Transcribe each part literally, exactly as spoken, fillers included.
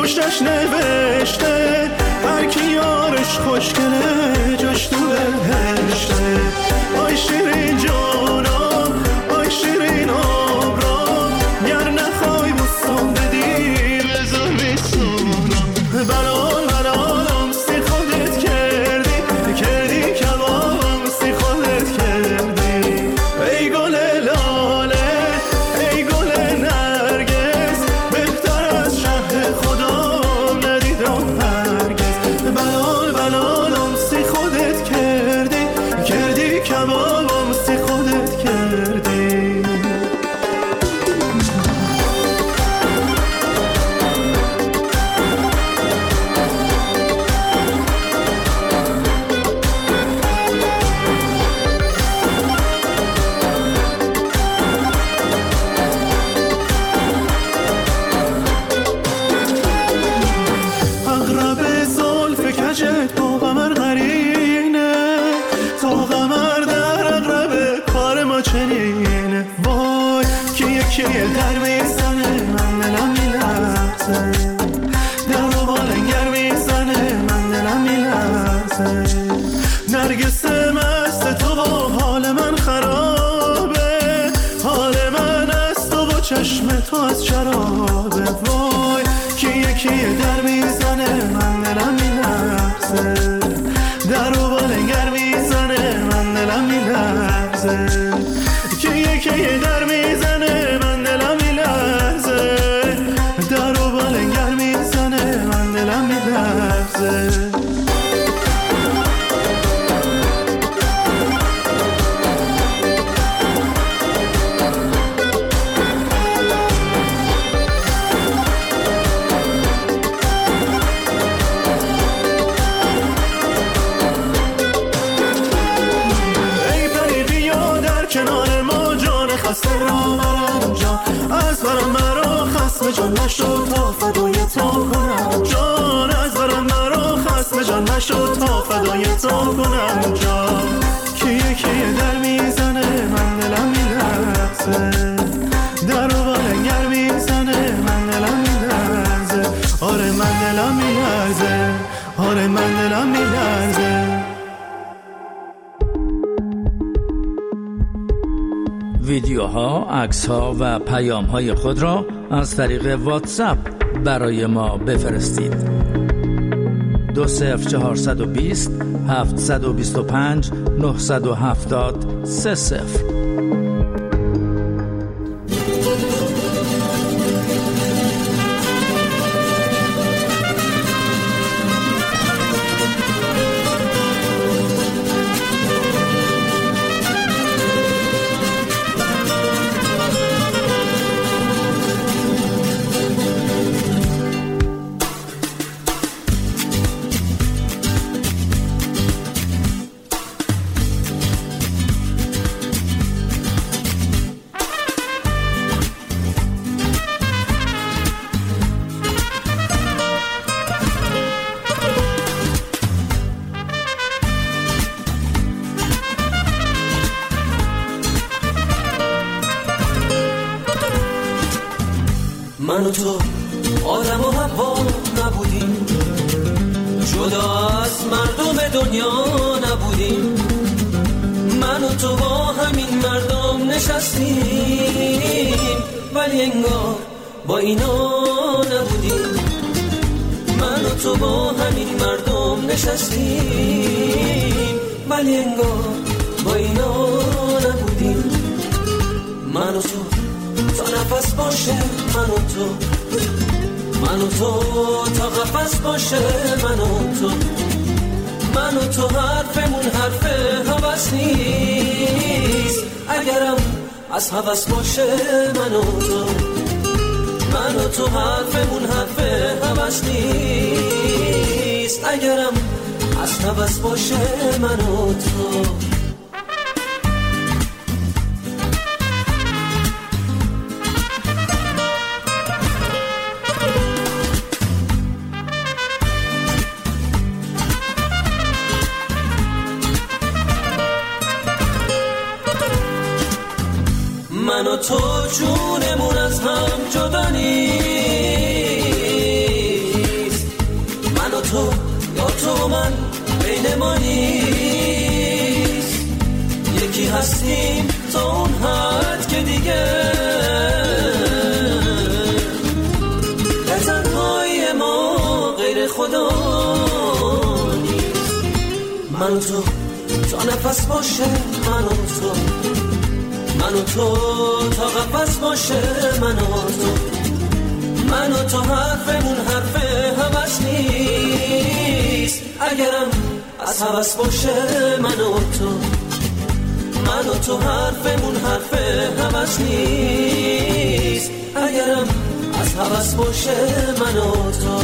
پشتش نوشته هر کی یارش خوشگله جاش تو بهشته. آی شیرین جانم آی شیرین آبرام گر نخوای بوسم بدی بذار بسونم. بلال بلالم سی خودت کردی کردی کبابم سی خودت کردی. ای گل لاله ای گل نرگس بهتر از شهر خدا ندیدم هرگز. بلال بلالم سی خودت کردی کردی کبابم سی خودت کردی. اغرب زلف کجت با قمر قرینه تا قمر در اغرب کار ما چنینه. وای که یکی در میزنه من دلم میلرزه در رو بالنگر میزنه من دلم میلرزه. نرگس مست تو با حال من خرابه حال من از تو با چشم تو از شرابه. وای که یکی در میزنه من دلم میلرزه در رو بالنگر میزنه من دلم میلرزه. که یکی در میزنه من دلم میلرزه در رو بالنگر میزنه من دلم میلرزه. کنار ما جان خسته را برم جان از برم مرا خسم جان نشد تا فدای تو کنم جان از برم مرا خسم جان نشد تا فدای تو کنم جان. که یکی در میزنه من دلم میلرزه در رو بالنگر میزنه من دلم میلرزه. آره من دلم میلرزه آره من دلم میلرزه. ویدیوها، عکس‌ها و پیام‌های خود را از طریق واتساپ برای ما بفرستید. دو صفر چهارصد و بیست هفتصد و بیست و پنج نهصد و هفتاد سه صفر. من و تو آدم و حوا نبودیم جدا از مردم دنیا نبودیم. من و تو با همین مردم نشستیم ولی انگار با اینا نبودیم. من و تو با همین مردم نشستیم ولی انگار با اینا نبودیم. من و تو تا نفس باشه من و تو من و تو تا قفس باشه من و تو من و تو حرفمون حرف هوس نیست اگرم از هوس باشه من و تو من و تو حرفمون حرف هوس نیست اگرم از هوس باشه من و تو. من و تو جونمون از هم جدا نیست هستیم تا اون حد که دیگه به تنهای ما غیر خدا نیست. من و تو تا نفس باشه، من و تو من و تو تا قفس باشه، من و تو من و تو حرفمون حرف هوس نیست. اگرم از هوس باشه من و تو من و تو حرفمون حرف هوس نیست. اگرم از هوس باشه من و تو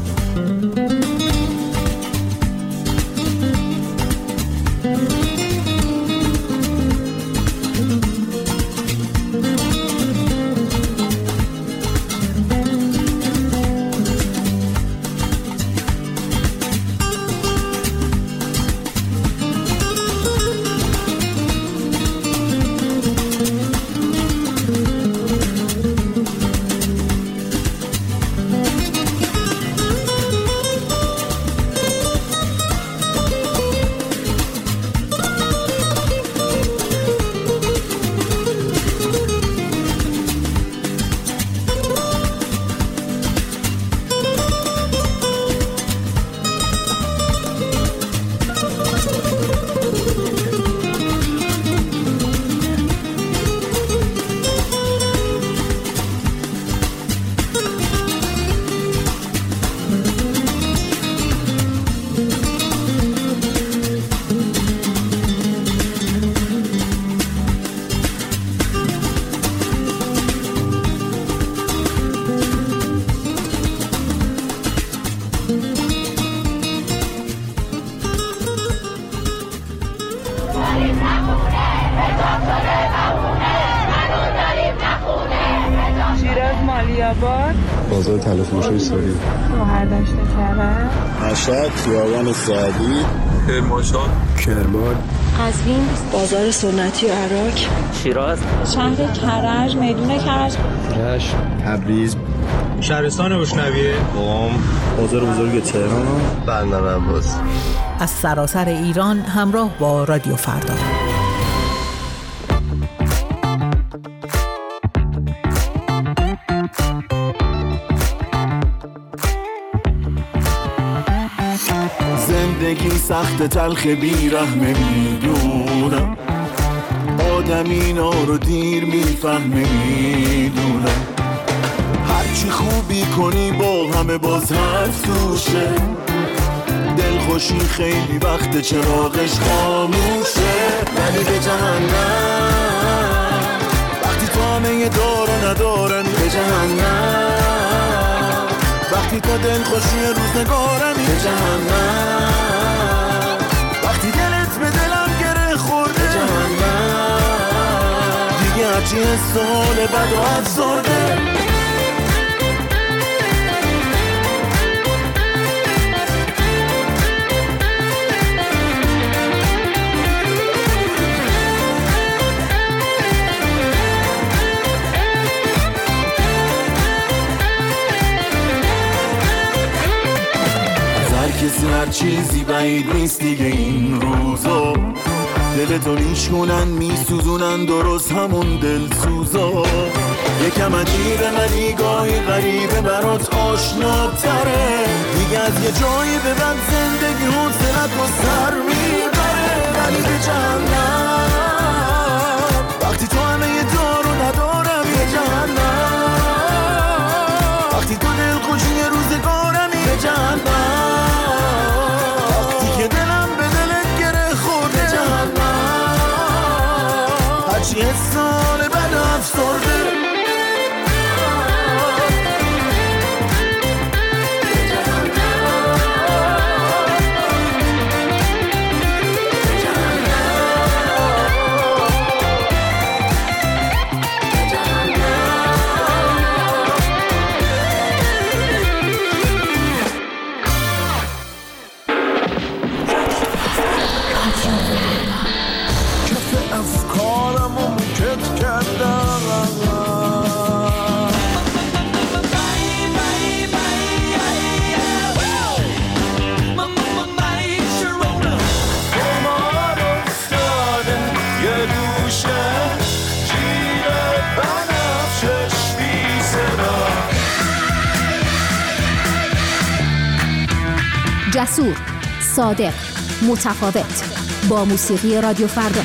بازار تلفروشی ساری مهردشت کرد مشهد خیابان سعدی کرمانشاه کرمان قزوین بازار سنتی و عراق شیراز شهر کرج میدون کرج رشت تبریز شهرستان بشنویه قم بازار بزرگ تهران بندر عباس. از سراسر ایران همراه با رادیو فردا. زندگی سخت تلخ بیرحمه میدونم، آدم اینا رو دیر میفهمه میدونم. هرچی خوبی کنی با همه باز حرف توشه، دلخوشی خیلی وقت چراغش خاموشه. ولی به جهنم وقتی تو همه دار و ندارن، به جهنم وقتی تا دلخوشی روزگارمی، به جهنم وقتی دلت به دلم گره خورده، به جهنم دیگه هرچی حسال بد و افسرده. کسی هر چیزی بعید نیست دیگه این روزا، دلتو نیشونن میسوزونن درست همون دلسوزا. یکم عجیبه ولی گاهی غریبه برات آشناتره، دیگه از یه جایی به بعد زندگی حوصلت رو سر میبره. ولی به جهنم وقتی تو همه یه دارو ندارم، به جهنم وقتی تو دلخوشی روزگارمی، به جهنم هرچی سال بعد افسرده. جسور، صادق، متفاوت، با موسیقی رادیو فردا.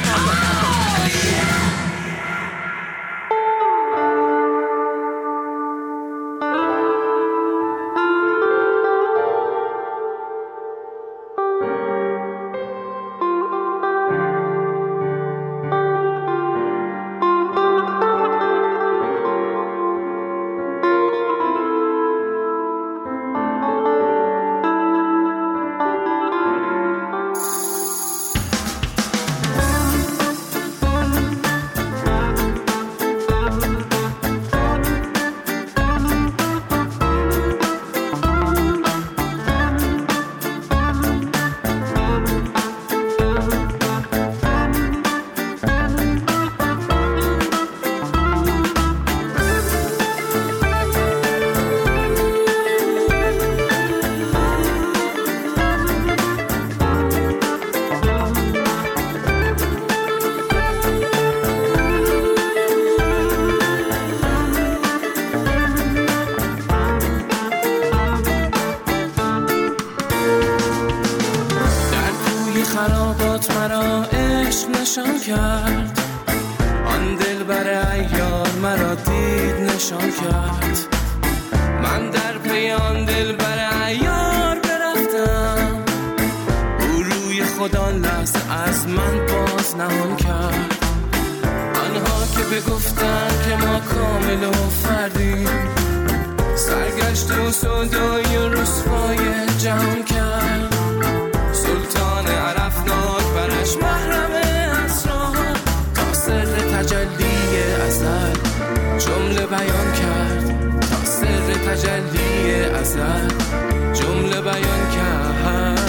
خرابات مرا عشق نشان کرد، آن دل بر عیار مرا دید نشان کرد. من در پی آن دل بر عیار برفتم، او روی خدا لحظه از من باز نهان کرد. آنها که بگفتن که ما کامل و فردیم، سرگشت و سودای و رسوای جهان کرد. سلطان عرفناک برش محرم اسرار، تا سر تجلی ازل جمله بیان کرد. تا سر تجلی ازل جمله بیان کرد.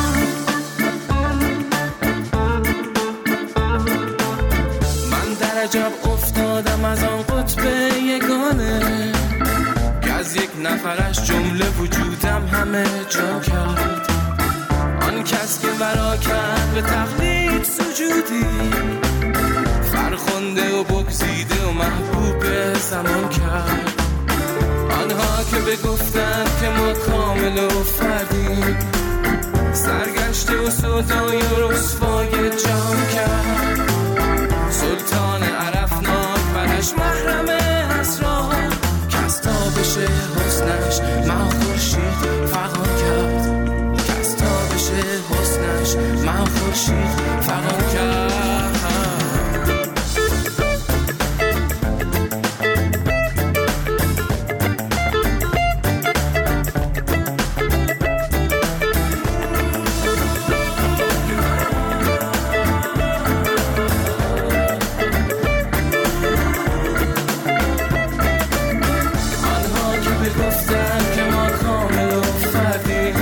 من در عجب افتادم از آن قطب یگانه، که از یک نفرش جمله وجودم همه جا کرد. آن کس که برا کرد به تقلید سجودی، فرخنده و بگزیده و محبوب زمان کرد. آنها که بگفتند که ما کامل و فردیم، سرگشته و سودای و رسوای جهان کرد. سلطان عرفناک برش محرم اسرار، که از تابش حسنش ما خورشید فغان کرد. حسنش من خورشید فغان کرد. آنها که بگفتن که ما کامل و فردیم،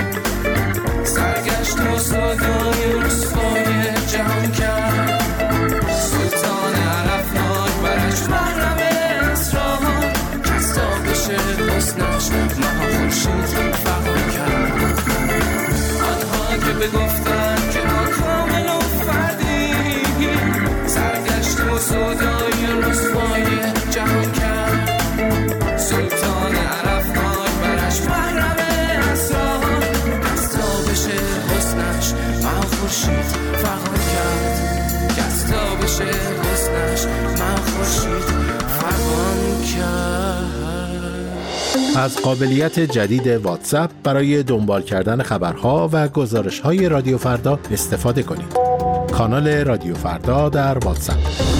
سودای رسوای جهان کرد. سلطان عرفناک برش محرم اسرار، کس تابش حسنش مها خورشید فغان کرد. آنها که بگفتن که ما کامل و فردیم، سرگشت و سودای رسوای جهان کرد. سلطان عرفناک برش محرم اسرار، کس تابش حسنش من خورشید فغان کرد. کس تابش حسنش من خورشید فغان کرد. از قابلیت جدید واتساپ برای دنبال کردن خبرها و گزارش‌های رادیو فردا استفاده کنید. کانال رادیو فردا در واتساپ.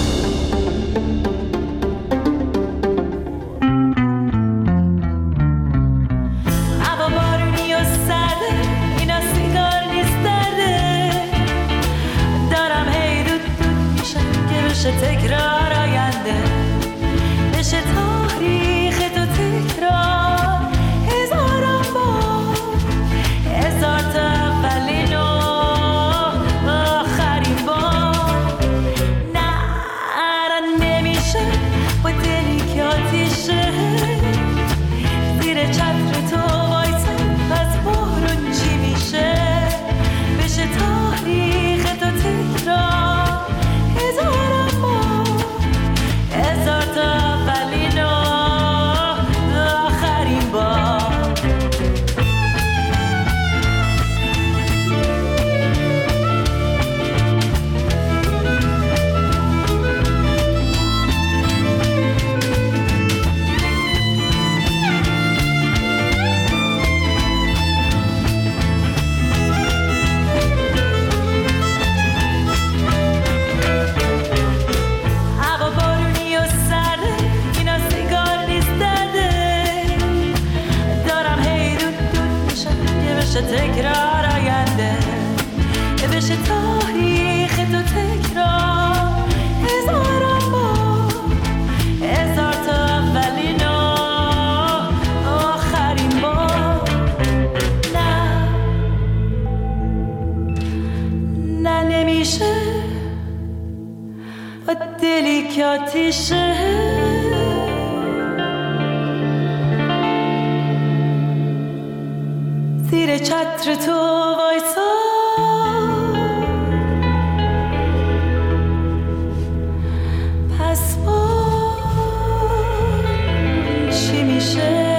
تکرار آینده بشه تاریخ تو تکرار، هزاران بار هزار تا اولین و آخرین بار. نه آتیشه زیر چتر تو وایسا پس با چی میشه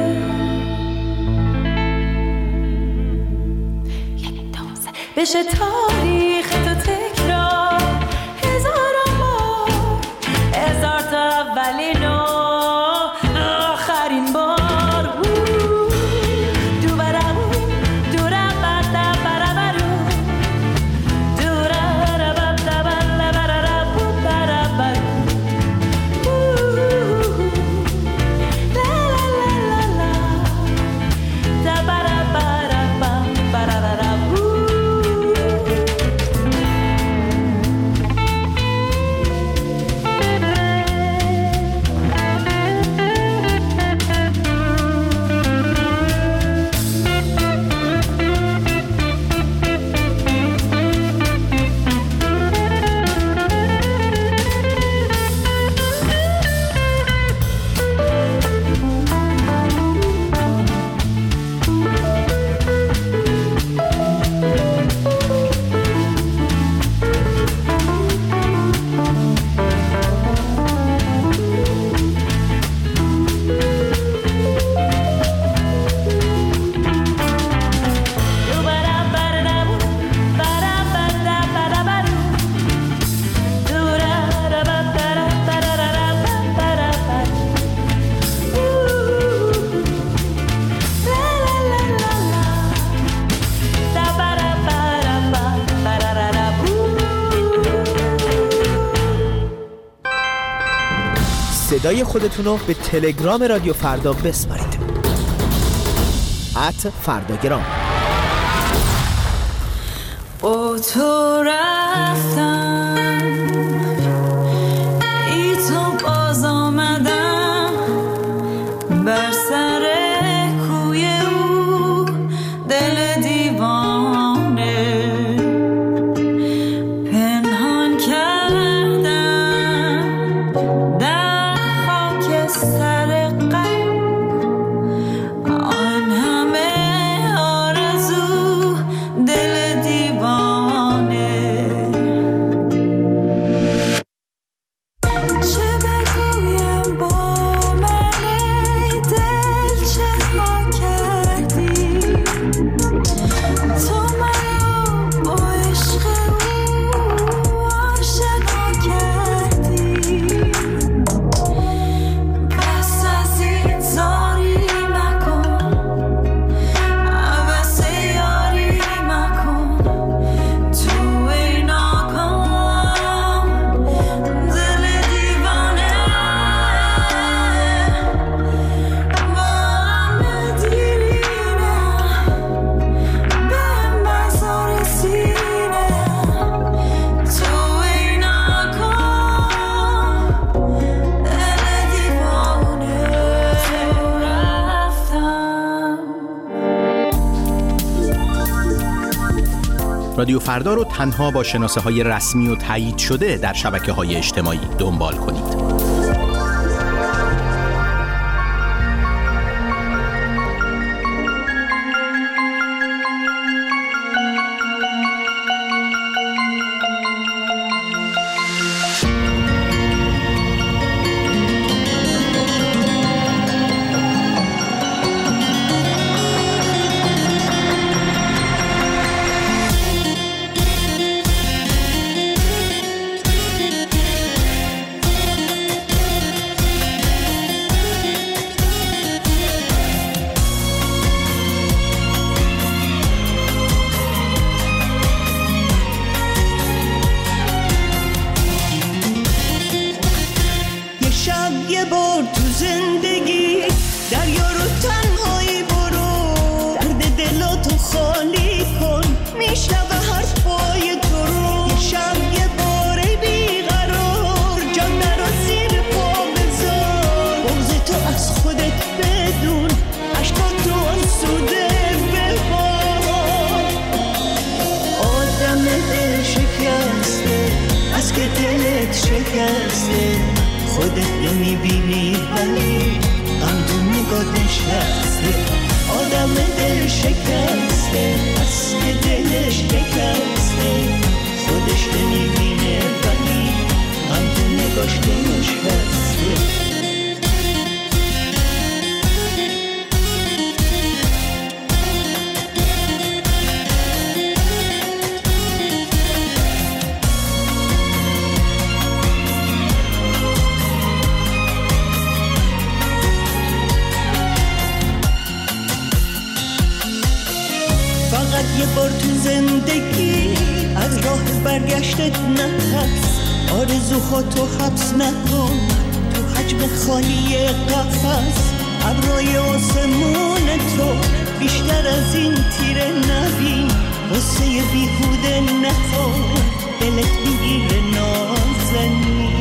بشه تاریخ تو تکرار هزاران بار هزار تا اولین و آخرین بار صدای خودتون رو به تلگرام رادیو فردا بسپارید. ات فرداگرام. با تو رفتم ای تو باز آمدم بر سر کوی او دل دیوانه پنهان کردم در خاک سر قلب آن همه آرزو دل دیوانه چه بگویم با من ای دل چه ما کردی تو منو با عشق او آشنا کردی پس از این زاری مکن عوض یاری مکن تو ای ناکام دل دیوانه با هم دیرینه بهم بزار سینه تو ای ناکام دل دیوانه رفتم. رادیو فردا رو تنها با شناسه های رسمی و تایید شده در شبکه های اجتماعی دنبال کنید. یه شب یه بار تو زندگی دریا رو تنهایی برو درد دلاتو خالی کن میشنوه حرفای تو رو یه شب یه بار ای بیقرار جان نرو زیر پا بذار بغض تو از خودت بدون عشقاتو آسوده ببار آدم دل شکسته از که دلت شکسته خودت نمیبینی ولی غم تو نگاه نشسته. آدم دل شکسته بس که دلش شکسته، خودش نمیبینه ولی غم تو نگاش نشسته. یه بار تو زندگی از راه برگشتت نترس، آرزوهاتو حبس نکن تو حجم خالی قفس. ابرای آسمون تو بیشتر از این تیره نبین، واسه بیهوده نخور دلت میگیره نازنین.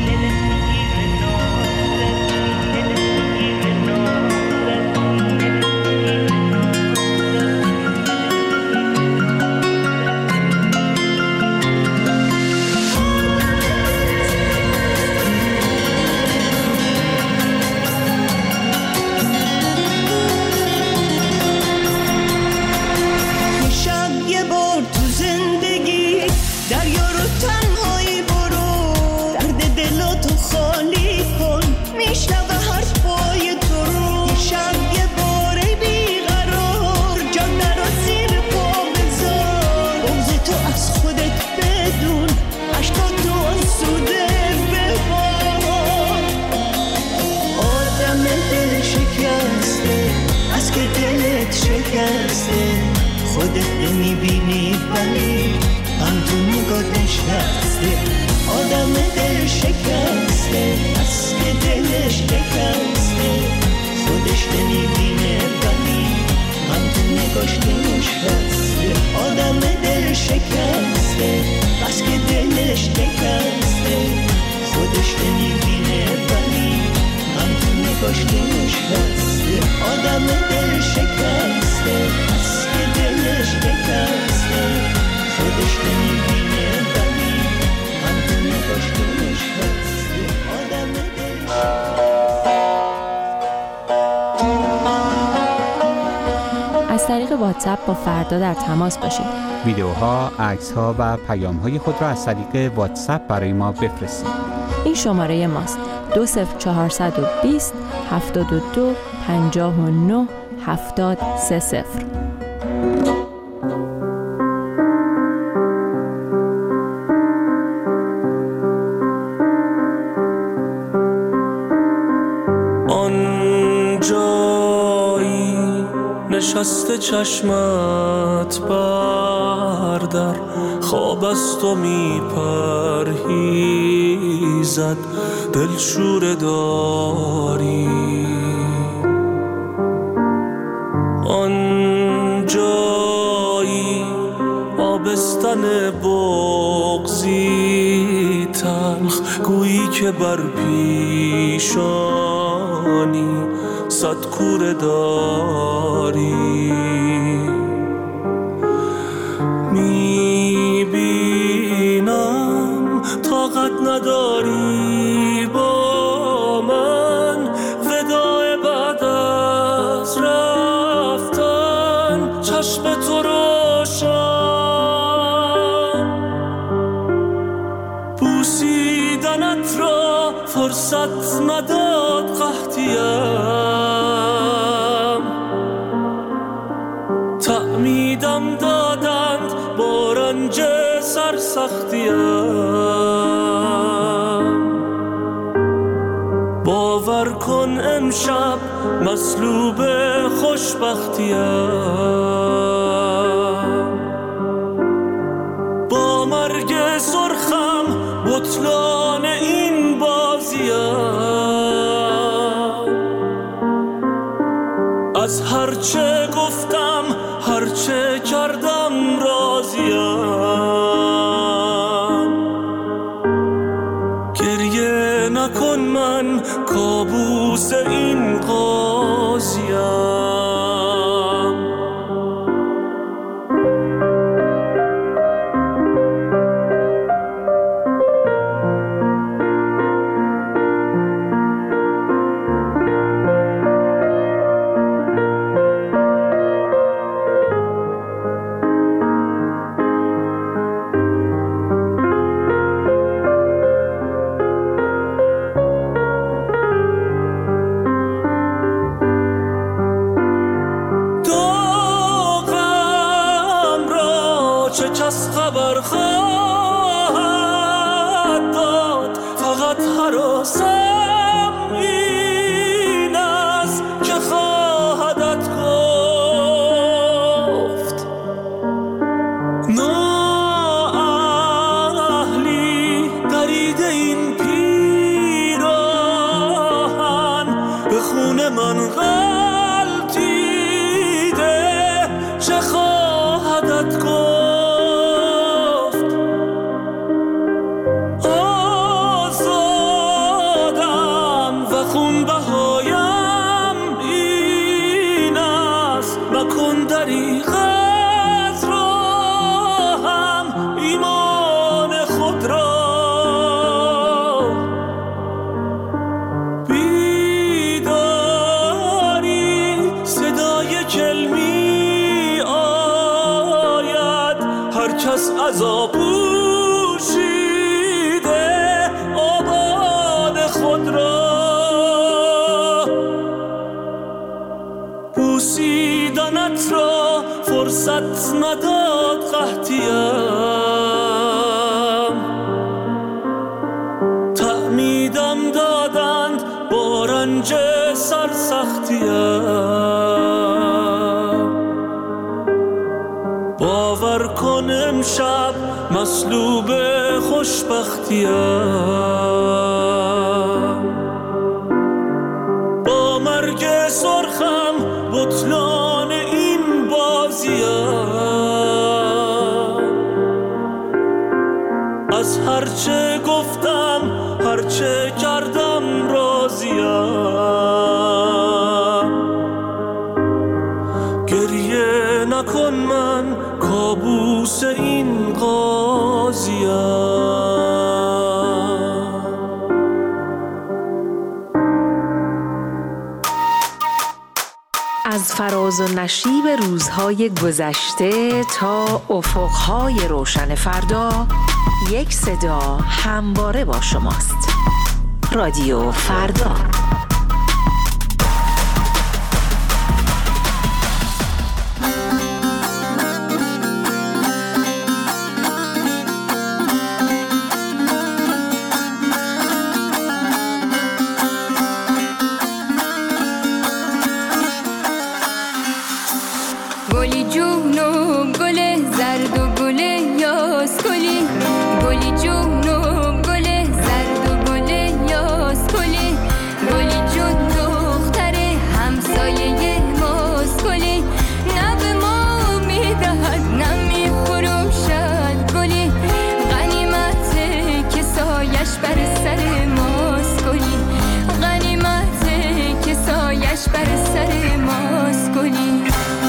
خودت نمیبینی ولی غم تو نگاه نشسته. آدم دل شکسته بس که دلش شکسته، خودش نمیبینه ولی غم تو نگاش نشسته. آدم دل شکسته بس که دلش شکسته، خودش نمیبینه ولی غم تو نگاش نشسته. آدم دل شکسته بس که دلش شکسته، خودش نمیبینه ولی غم تو نگاش نشسته. آدم دل از طریق واتساپ با فردا در تماس باشید. ویدیوها، عکس‌ها و پیام‌های خود را از طریق واتساپ برای ما بفرستید. این شماره ماست: دو صفر چهارصد و بیست هفتاد و دو پنجاه و نه هفتاد سه صفر. نشسته چشمت بردر، خواب از تو میپرهیزد، دلشوره داری. آن جایی آبستن بغضی تلخ، گویی که بر پیشانی صد کوره داری. میبینم طاقت نداری با من، وداع بعد از رفتن چشم تو روشن. بوسیدنت را فرصت نداد قحطیم، تعمیدم دادند با رنج سرسختیم. باور کن امشب مصلوب خوشبختیم، با مرگ سرخم بطلان این بازیم. از هرچه گفتم هرچه کردم راضیم. گریه نکن من کابوس این قاضیم. خبر خواهد داد. فقط هراسم این است که خواهدت گفت. نااهلی درید این پیراهن به خون من غلطیده، چه خواهدت گفت. آزادم و خون بهایم این است، مکن دریغ از راهم ایمان خود را. بیداری صدای کلمی آید، هر کس عذاب پوشیده آباد خود را. بوسیدنت را فرصت نداد قحطیم، تعمیدم دادند با رنج سرسختیم. باور کن امشب مصلوب خوشبختیم، با مرگ سرخم بطلان این بازیم. از هرچه گفتم هرچه کردم راضیم. گریه نکن من کابوس این قاضیم. از فراز و نشیب روزهای گذشته تا افقهای روشن فردا، یک صدا همواره با شماست. رادیو فردا. گلی جون و گل زرد و گل یاس گلی، گلی جون و گل زرد و گل یاس گلی، گلی جون دختر همسایه ماست گلی، نه به ما میدهد نه میفروشد گلی، غنیمته که سایش بر سر ماست گلی، غنیمته که سایش بر سر ماست گلی.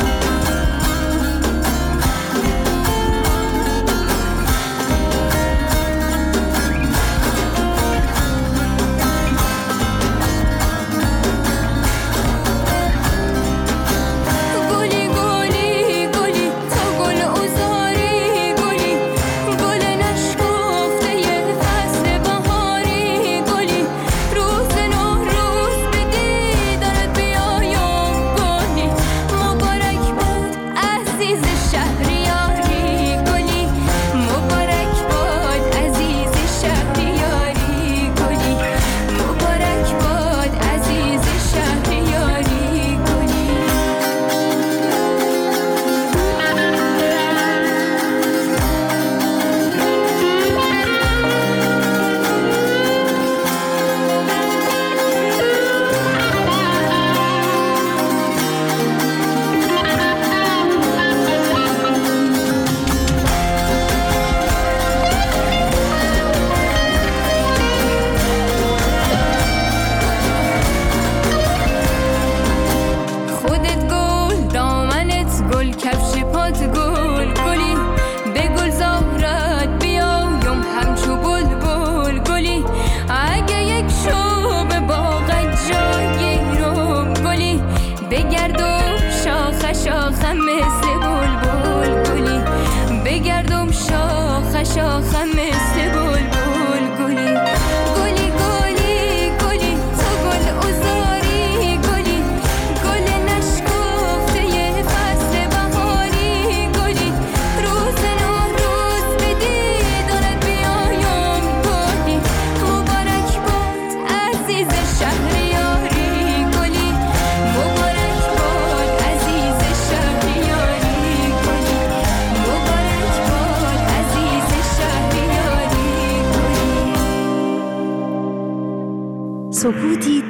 شاخم مثل بلبل گلی گلی گلی گلی تو گل عذاری گلی گل نشکفته فصل بهاری گلی روز نو روز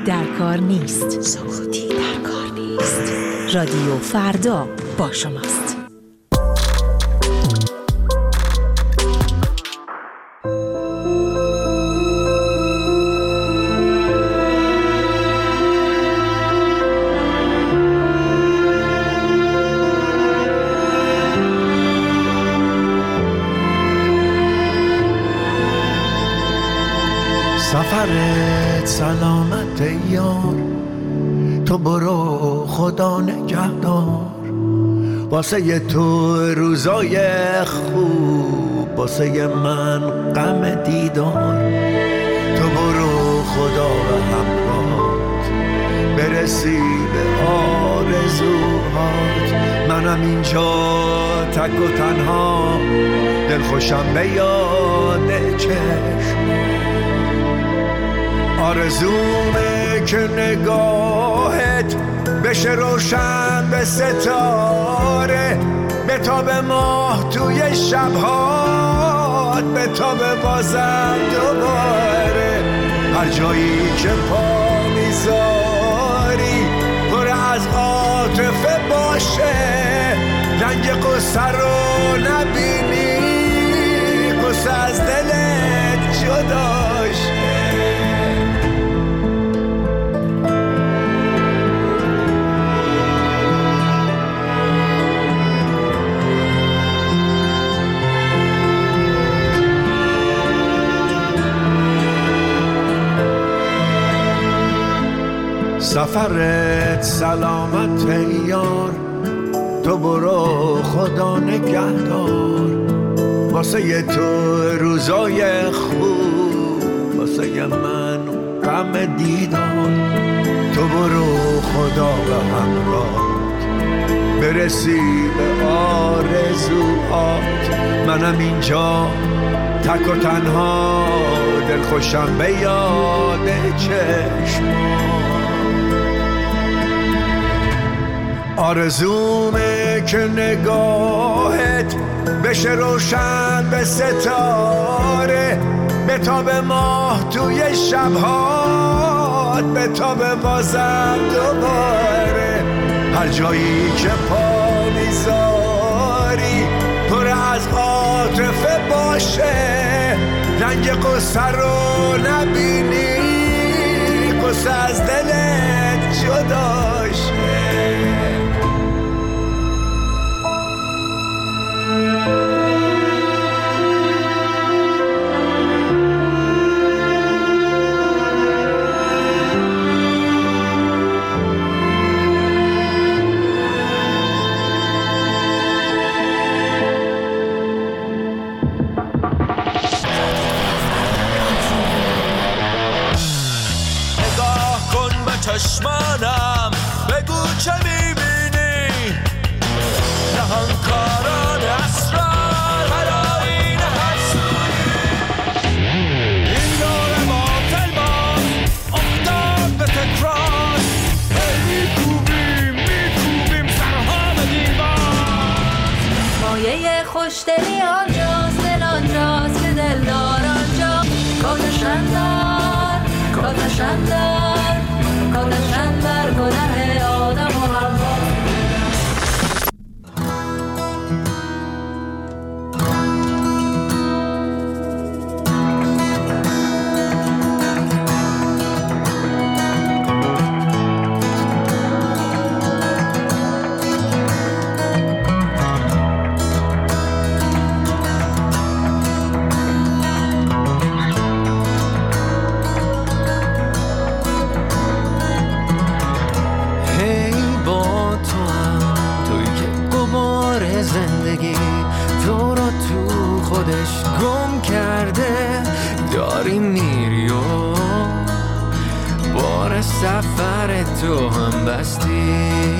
در کار نیست. سکوتی در کار نیست. رادیو فردا با شماست. سفرت سلامت یار، تو برو خدا نگهدار. واسه تو روزای خوب، واسه من غم دیدار. تو برو خدا و همراهت، برسی به آرزوهات. منم اینجا تک و تنها، دلخوشم به یاد چشم. آرزومه که نگاهت بشه روشن به ستاره، به تاب ماه توی شبهات، به تاب بازم دوباره. هر جایی که پا میذاری پر از عاطفه باشه، رنگ قصه رو نبینی، قصه از دلت جداشه. سفرت سلامت یار، تو برو خدا نگهدار. واسه تو روزای خوب، واسه من غم دیدار. تو برو خدا و همراهت، برسی به آرزوهات. منم اینجا تک و تنها، دلخوشم به یاد چشمات. آرزومه که نگاهت بشه روشن به ستاره، به تاب ماه توی شبهات، به تاب بازم دوباره. هر جایی که پا میذاری پر از عاطفه باشه، رنگ قصه رو نبینی، قصه از دلت جداشه. چشمانم بگو چه میبینی، نهانکاران اسرار هر آیین هر سوی. این دور باطل باز افتاد به تکرار، میکوبیم میکوبیم سرها به دیوار. مایه خوشدلی آنجاست، دل آنجاست که دلدار آنجا. کاتشندر کاتشندر کاتشندر گناه آدم و حوا. زندگی تو رو تو خودش گم کرده، داری میری و بار سفر تو هم بستی.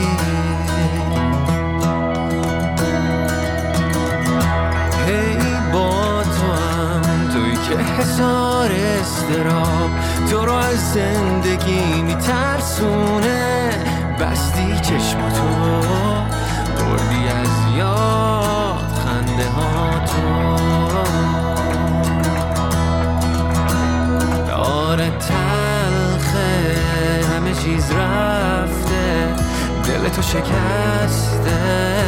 هی با تو هم توی که حسار استراب تو رو از زندگی میترسونه، بستی چشماتو بردی از یاد خنده ها تو. داره تلخه تو شکسته.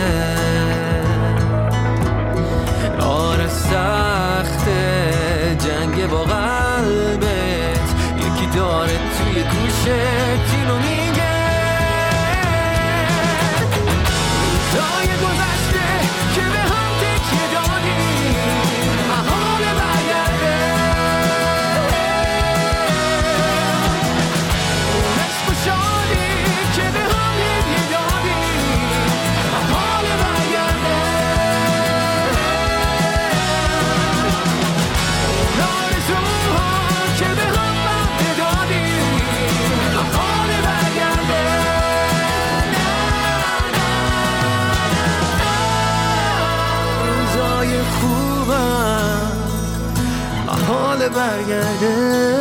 آره سخته جنگ با قلبت، یکی داره توی گوشت اینو میگه. روزای گذشته که به هم تکیه دادیم محال برگرده. اون عشق و شادی که به هم هدیه دادیم محال برگرده. اون آرزوها که به هم وعده دادیم محال برگرده. روزای خوبم محال برگرده.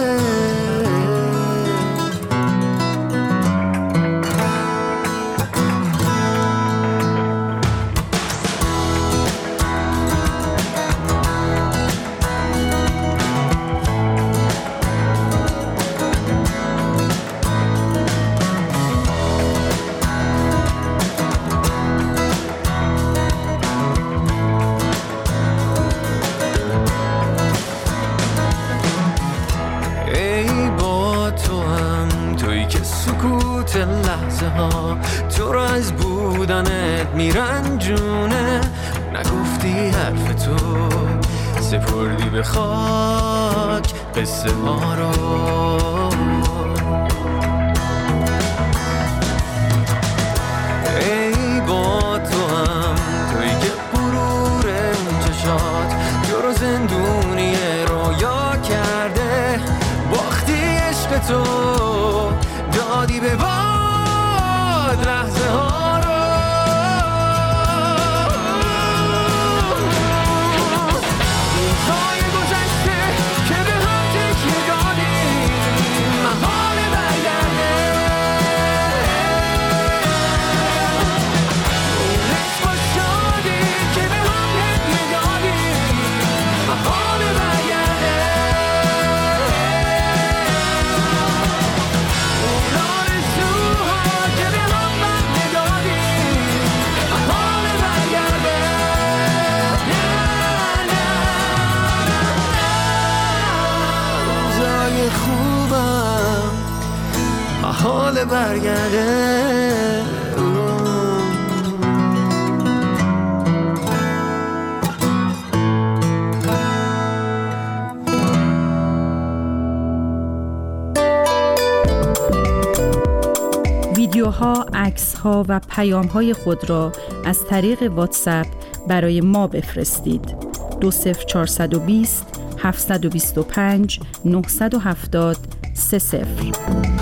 سکوت لحظه ها تو رو از بودنت میرنجونه. نگفتی حرف تو سپردی به خاک قصه ها رو. ای با تو هم توی که غرور اون چشات تو رو زندونی رویا کرده. باختی عشق تو دادی به باد لحظه ها رو. روزهای گذشته که به هم تکیه دادیم محال برگرده. اون عشق و شادی که به هم هدیه دادیم محال برگرده. خوبم محال برگرده. ویدیوها، عکس‌ها و پیام‌های خود را از طریق واتساپ برای ما بفرستید. دو صفر چهارصد و بیست هفتصد و بیست و پنج نهصد و هفتاد سه صفر.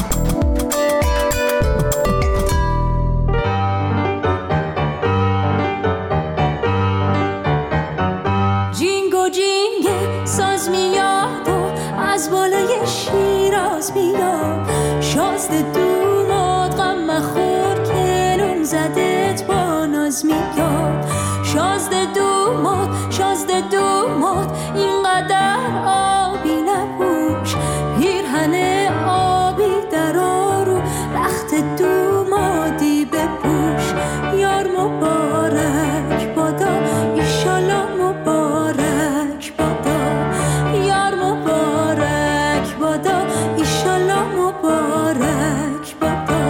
جینگ و جینگ ساز میاد و از بالای شیراز میاد. شازده دوماد غم مخور که نون زدت با ناز میاد. شازده دوماد شازده دوماد اینقدر آبی نپوش. پیرهن آبی در آرو رخت دومادی بپوش. یار مبارک بادا ایشالا مبارک بادا. یار مبارک بادا ایشالا مبارک بادا.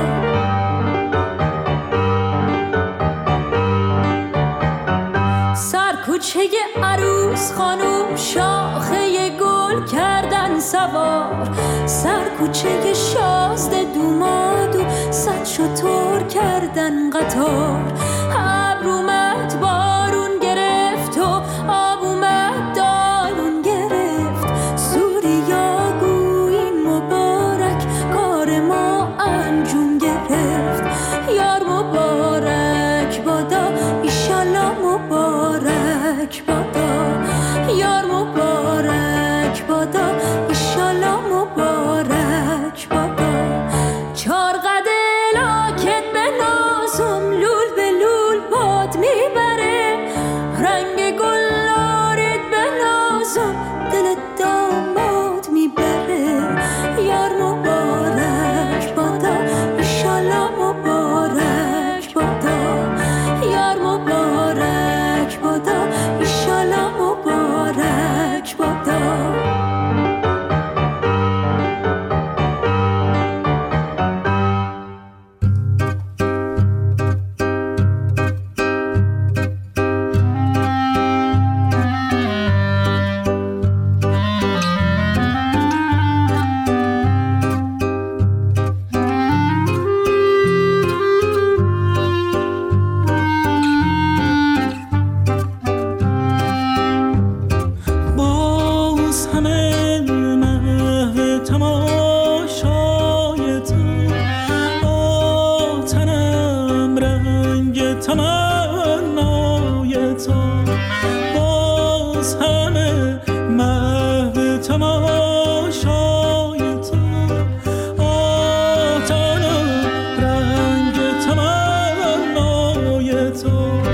سر کوچه عروس خانوم شاخه گل کردن سوار. سر کوچه شازده دومادو صد شتر کردن قطار. ابر اومد بارون گرفت و آب اومد دالون گرفت. سوریا گویین مبارک کار ما انجام گرفت. یار مبارک بادا ایشالا مبارک بادا. یار مبارک بادا ایشالا مبارک بادا. چار قده لاکت به نازم لول به لول تمنای تو باز همه محو تماشای تو آتن و رنگ تمنای تو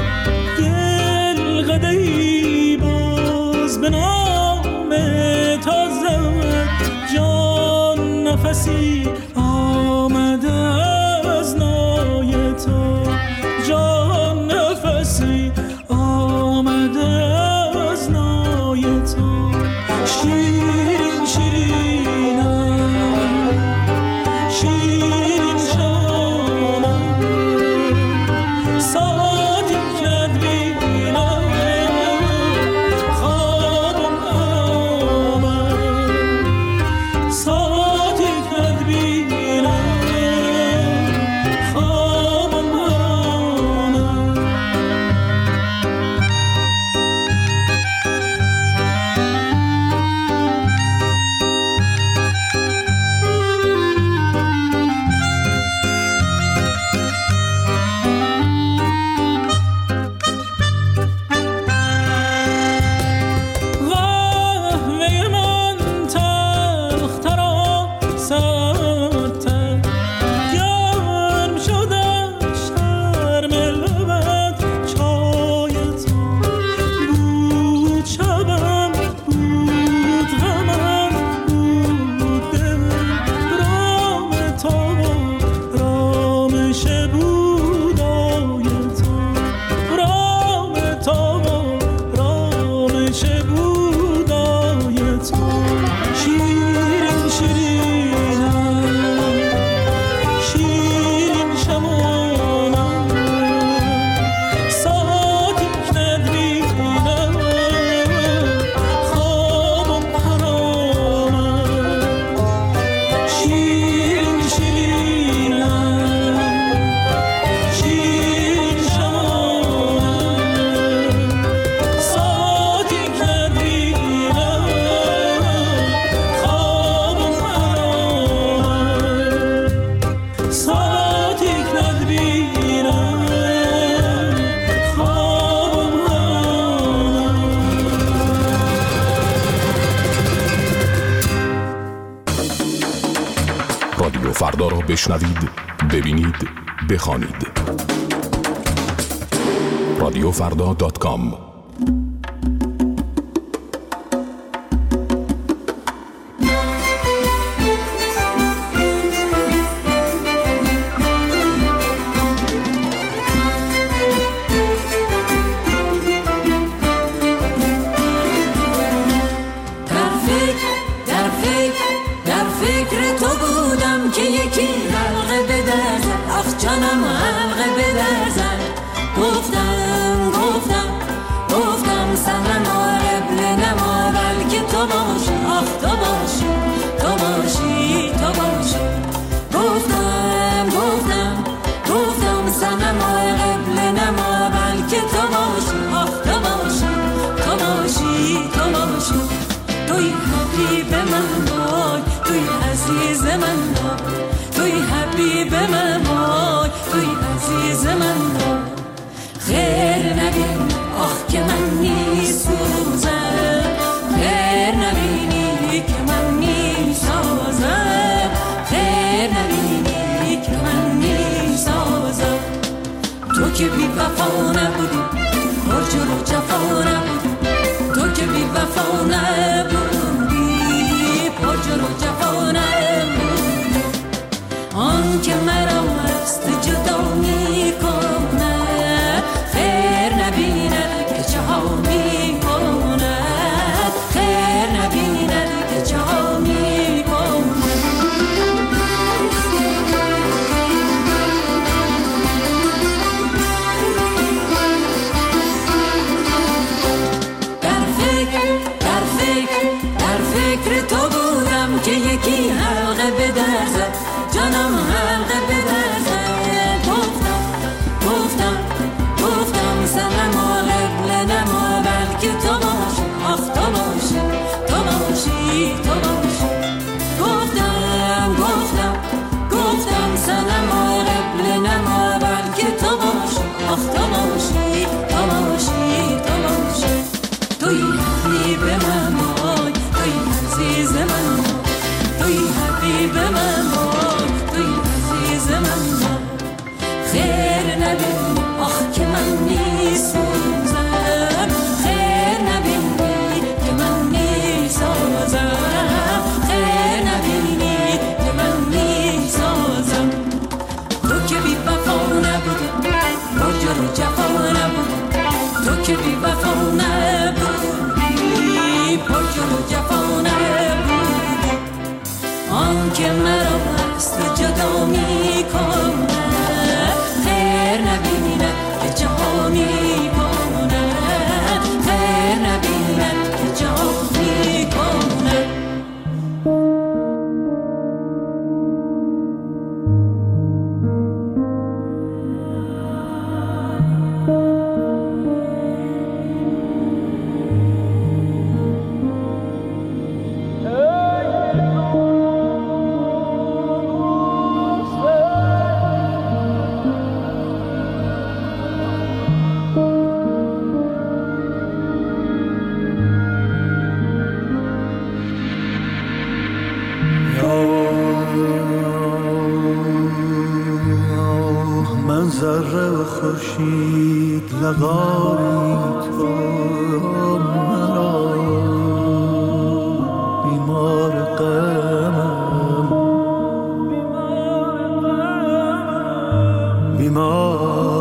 دل قدهی باز به نام تازه جان نفسی آمده از نای تو جان نفسی آمده از نای تو شیرین شیرینم شیرین شامم ساعتی کد بینم خوابم آمد ساعتی کد بینم خوابم آمد قهوه من تلختر و سردتر گرم شده شرم لبت چای تو بود شبم بود غمم بود دل رام تو رامش بودای تو رام تو رامش بودای تو شیرین شیرینم شیرین شمانم ساعتی ندبینم خوابم حرامم شیرین شیرینم شیرین شمانم ساعتی ندبینم خوابم حرامم ساعتی ندبینم خوابم حرامم رادیو فردا را بشنوید، ببینید، بخوانید. رادیو فردا دات کام. در فکر در فکر در فکر تو بودم که یکی حلقه به در زد آخ جانم حلقه به در زد گفتم گفتم گفتم صنما قبل نما بلکه تو باشی آخ تو باشی تو باشی تو باشی گفتم گفتم گفتم صنما قبل نما بلکه تو باشی آخ تو باشی تو باشی تو باشی توی حبیب من وای توی عزیز من وای توی حبیب من وای توی عزیز من وای خیر نبین آخ که من میسوزم خیر نبینی که من میسازم خیر نبینی که من میسازم تو که بی وفا نبودی برجر و جفا نبودی تو که بی وفا نبودی برجر و جفا نبودی آن که مرا از تو جدا میکنه خیر نبیند که چه ها میکند خیر نبیند که چه ها میکند در فکر در فکر در فکر تو بودم که یکی حلقه به در زد جانم حلقه به در زد میسوزم خیر نبینی که من میسازم خیر نبینی که من میسازم تو که بی وفا نبودی با جلو جفا نبودی تو که بی وفا نبودی با جلو جفا نبودی آن که مرا هست جدا میکنه خیر نبینه که جهان میکنه خیر نبینه که جهان میکنه من ذره خورشید لقایی تو مرا بیمار غمم بیمار